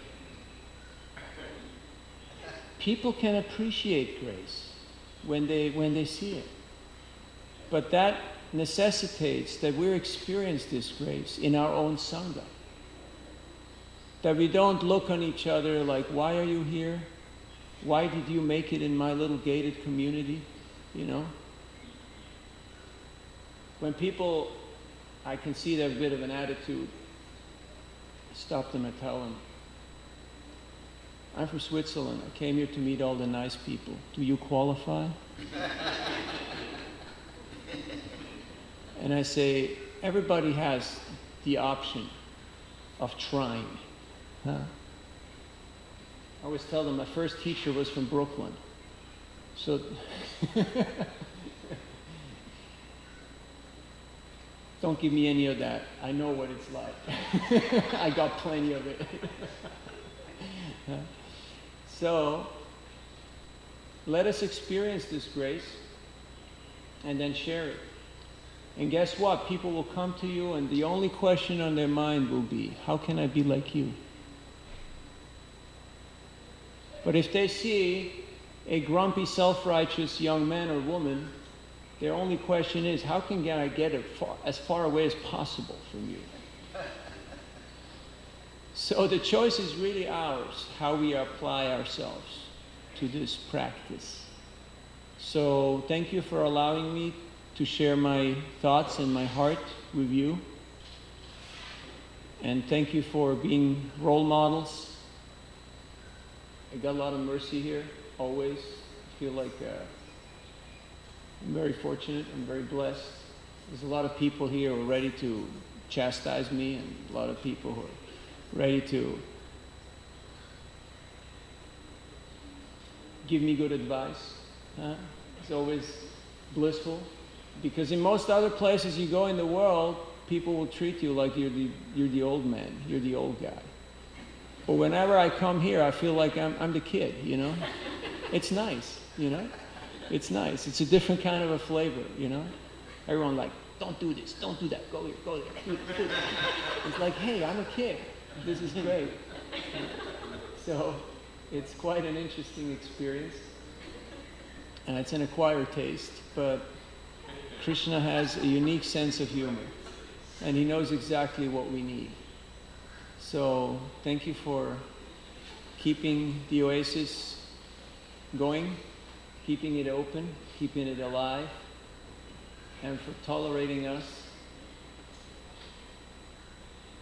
S1: people can appreciate grace when they see it. But that necessitates that we experience this grace in our own Sangha. That we don't look on each other like, why are you here? Why did you make it in my little gated community? You know? When people, I can see they have a bit of an attitude, I stop them and tell them, I'm from Switzerland. I came here to meet all the nice people. Do you qualify? And I say, everybody has the option of trying. Huh? I always tell them my first teacher was from Brooklyn. So don't give me any of that. I know what it's like. I got plenty of it. So let us experience this grace and then share it. And guess what? People will come to you and the only question on their mind will be, how can I be like you? But if they see a grumpy, self-righteous young man or woman, their only question is, how can I get as far away as possible from you? So the choice is really ours, how we apply ourselves to this practice. So thank you for allowing me to share my thoughts and my heart with you. And thank you for being role models. I got a lot of mercy here, always. I feel like I'm very fortunate, I'm very blessed. There's a lot of people here who are ready to chastise me, and a lot of people who are ready to give me good advice. It's always blissful, because in most other places you go in the world, people will treat you like you're the old man, you're the old guy. But whenever I come here, I feel like I'm the kid, you know? It's nice, you know? It's nice. It's a different kind of a flavor, you know? Everyone like, don't do this, don't do that, go here, go there, do that. It's like, hey, I'm a kid. This is great. So it's quite an interesting experience. And it's an acquired taste, but Krishna has a unique sense of humor. And he knows exactly what we need. So thank you for keeping the oasis going, keeping it open, keeping it alive, and for tolerating us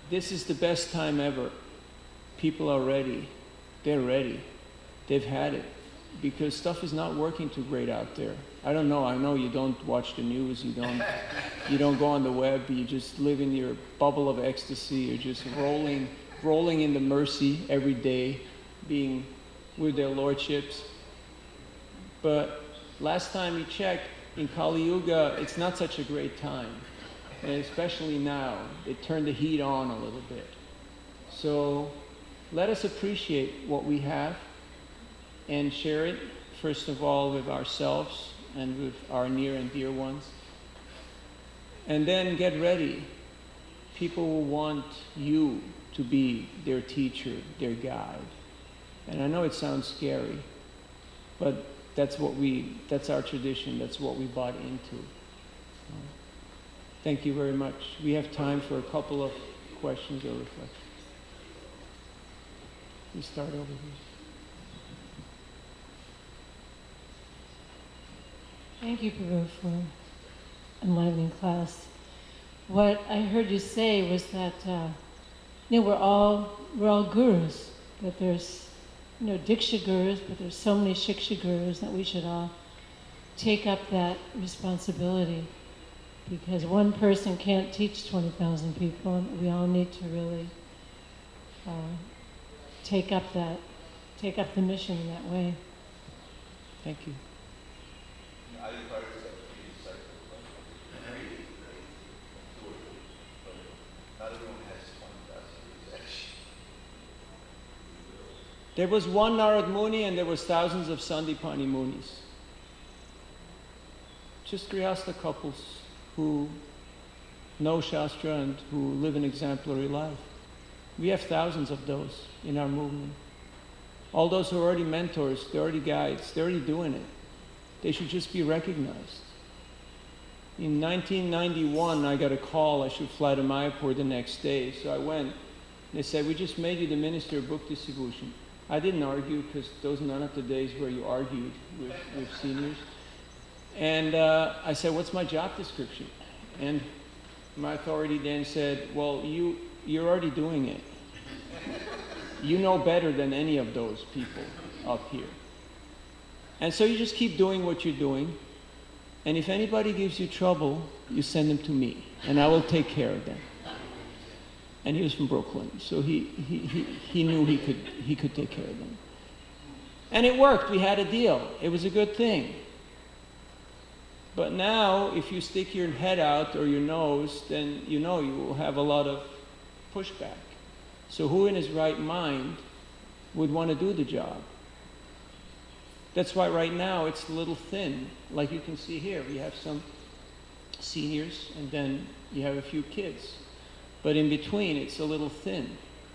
S1: this is the best time ever. People are ready. They're ready. They've had it. Because stuff is not working too great out there. I don't know. I know you don't watch the news. You don't go on the web. You just live in your bubble of ecstasy. You're just rolling in the mercy every day, being with their lordships. But last time we checked, in Kali Yuga, it's not such a great time. And especially now, they turn the heat on a little bit. So let us appreciate what we have and share it, first of all, with ourselves and with our near and dear ones. And then get ready. People will want you to be their teacher, their guide. And I know it sounds scary, but that's our tradition, that's what we bought into. Thank you very much. We have time for a couple of questions or reflections. We start over here.
S5: Thank you, Prabhu, for enlivening class. What I heard you say was that we're all gurus, that there's Diksha gurus, but there's so many Shiksha gurus that we should all take up that responsibility, because one person can't teach 20,000 people, and we all need to really take up the mission in that way.
S1: Thank you. There was one Narad Muni and there was thousands of Sandipani Munis. Just Grihastha couples who know Shastra and who live an exemplary life. We have thousands of those in our movement. All those who are already mentors, they're already guides, they're already doing it. They should just be recognized. In 1991, I got a call, I should fly to Mayapur the next day. So I went. They said, we just made you the Minister of Book Distribution. I didn't argue, because those are not the days where you argued with seniors. And I said, what's my job description? And my authority then said, well, you're already doing it. You know better than any of those people up here. And so you just keep doing what you're doing. And if anybody gives you trouble, you send them to me, and I will take care of them. And he was from Brooklyn, so he knew he could take care of them. And it worked. We had a deal. It was a good thing. But now, if you stick your head out or your nose, then you will have a lot of pushback. So who in his right mind would want to do the job? That's why right now it's a little thin. Like you can see here, we have some seniors and then you have a few kids. But in between, it's a little thin.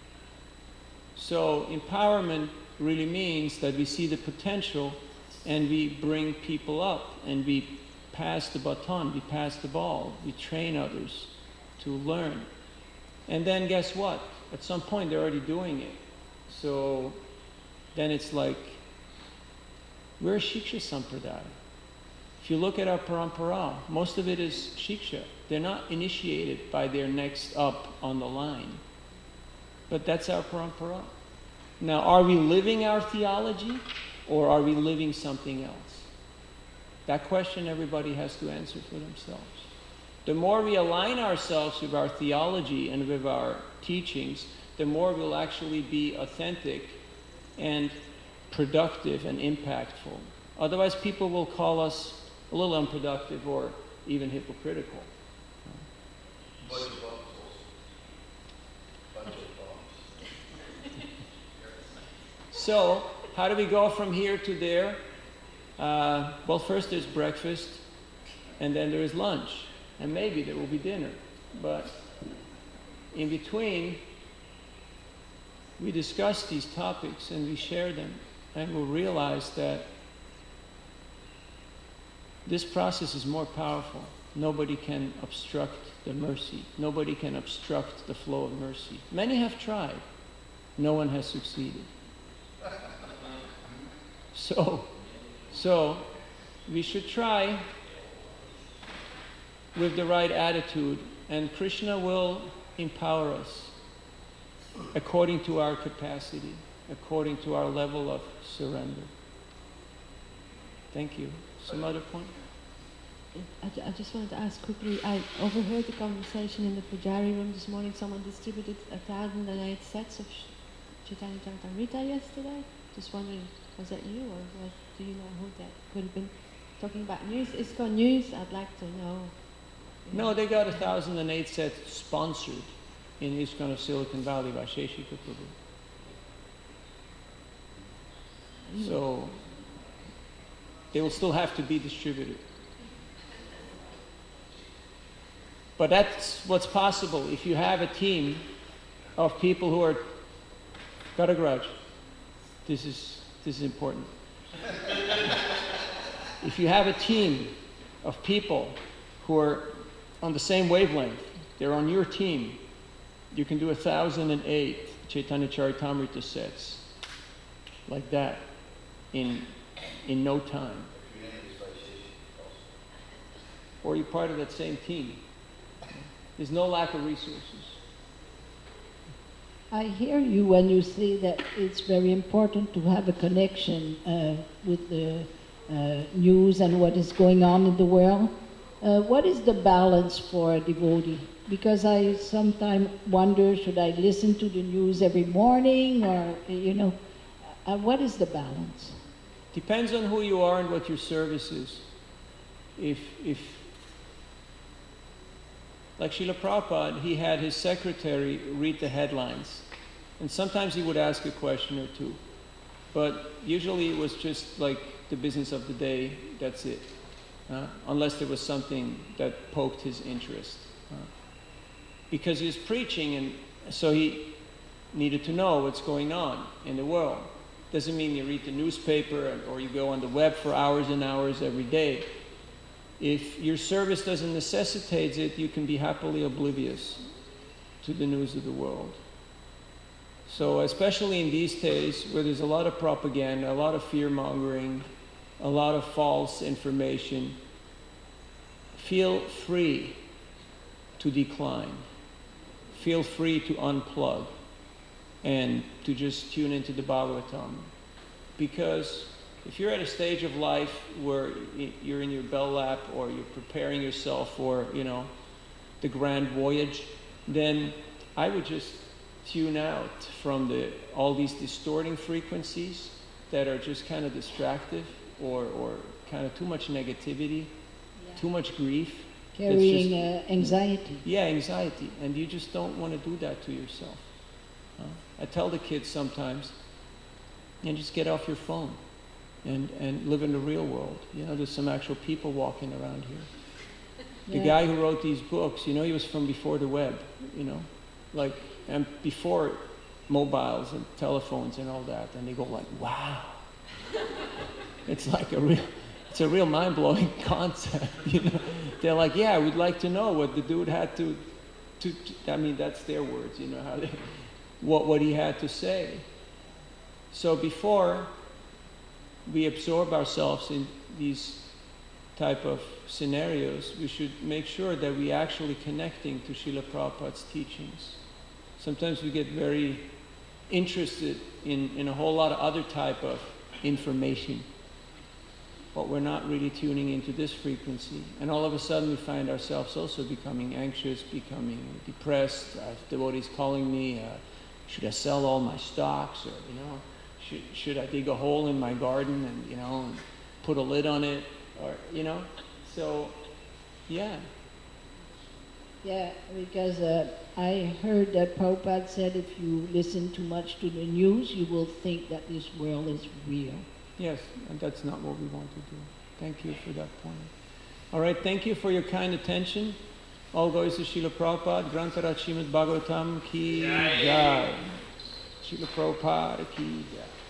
S1: So empowerment really means that we see the potential and we bring people up and we pass the baton, we pass the ball, we train others to learn. And then guess what? At some point, they're already doing it. So then it's like, we're a Shiksha Sampradaya. If you look at our parampara, most of it is Shiksha. They're not initiated by their next up on the line. But that's our parampara. Now, are we living our theology or are we living something else? That question everybody has to answer for themselves. The more we align ourselves with our theology and with our teachings, the more we'll actually be authentic and productive and impactful. Otherwise, people will call us a little unproductive or even hypocritical.
S4: Bunch of bums also. Bunch of bums.
S1: So, how do we go from here to there? Well, first there's breakfast, and then there is lunch, and maybe there will be dinner. But in between, we discuss these topics and we share them, and we'll realize that this process is more powerful. Nobody can obstruct the mercy. Nobody can obstruct the flow of mercy. Many have tried. No one has succeeded. So we should try with the right attitude, and Krishna will empower us. according to our capacity, according to our level of surrender. Thank you. Some other point?
S6: I just wanted to ask quickly, I overheard the conversation in the Pujari room this morning. Someone distributed 1,008 sets of Chaitanya Charitamrita yesterday. Just wondering, was that you, or do you know who that could have been? Talking about news, ISKCON news, I'd like to know.
S1: No, they got 1,008 sets sponsored in ISKCON of Silicon Valley by Sheshika Prabhu. So they will still have to be distributed. But that's what's possible if you have a team of people who are got a grudge. This is important. If you have a team of people who are on the same wavelength, they're on your team, you can do 1,008 Chaitanya Charitamrita sets like that in no time. Or you're part of that same team. There's no lack of resources.
S7: I hear you when you say that it's very important to have a connection with the news and what is going on in the world. What is the balance for a devotee? Because I sometimes wonder, should I listen to the news every morning, or, what is the balance?
S1: Depends on who you are and what your service is. If like Srila Prabhupada, he had his secretary read the headlines. And sometimes he would ask a question or two. But usually it was just like the business of the day, that's it. Unless there was something that poked his interest. Because he was preaching, and so he needed to know what's going on in the world. Doesn't mean you read the newspaper or you go on the web for hours and hours every day. If your service doesn't necessitate it, you can be happily oblivious to the news of the world. So especially in these days where there's a lot of propaganda, a lot of fear-mongering, a lot of false information, feel free to decline. Feel free to unplug and to just tune into the Bhagavatam. Because if you're at a stage of life where you're in your bell lap or you're preparing yourself for, the grand voyage, then I would just tune out from all these distorting frequencies that are just kind of distractive or kind of too much negativity, too much grief.
S7: Carrying anxiety.
S1: Yeah, anxiety. And you just don't want to do that to yourself. I tell the kids sometimes, just get off your phone. And live in the real world. There's some actual people walking around here. The guy who wrote these books, he was from before the web, and before mobiles and telephones and all that. And they go like, wow. It's like it's a real mind-blowing concept, They're like, yeah, we'd like to know what the dude had to that's their words, how what he had to say. So before we absorb ourselves in these type of scenarios, we should make sure that we actually connecting to Srila Prabhupada's teachings. Sometimes we get very interested in a whole lot of other type of information, but we're not really tuning into this frequency. And all of a sudden we find ourselves also becoming anxious, becoming depressed. Devotees calling me, should I sell all my stocks, or, should I dig a hole in my garden and, and put a lid on it, or, so, yeah.
S7: Yeah, because I heard that Prabhupada said if you listen too much to the news, you will think that this world is real.
S1: Yes, and that's not what we want to do. Thank you for that point. All right, thank you for your kind attention. All goes to Srila Prabhupada, Grantaraj Srimad Bhagavatam ki jai. Srila Prabhupada ki jai.